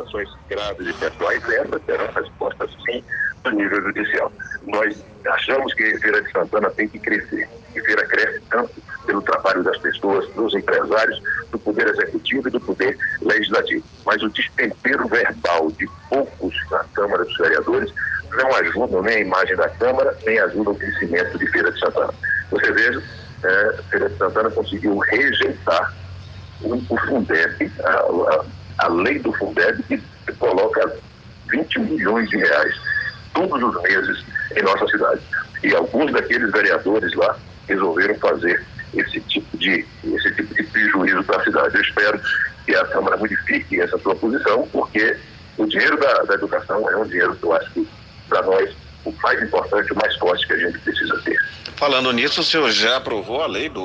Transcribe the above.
situações graves e pessoais, essas terão resposta sim do nível judicial. Nós achamos que Feira de Santana tem que crescer. E Feira cresce tanto pelo trabalho das pessoas, dos empresários, do Poder Executivo e do Poder Legislativo. Mas o destempero verbal de poucos na Câmara dos Vereadores não ajudam nem a imagem da Câmara, nem ajudam o crescimento de Feira de Santana. Você veja, Feira de Santana conseguiu rejeitar o Fundeb, a lei do Fundeb, que coloca 20 milhões de reais todos os meses em nossa cidade. E alguns daqueles vereadores lá resolveram fazer esse tipo de prejuízo para a cidade. Eu espero que a Câmara modifique essa sua posição, porque o dinheiro da educação é um dinheiro que eu acho que, para nós, o mais importante, o mais forte que a gente precisa ter. Falando nisso, o senhor já aprovou a lei do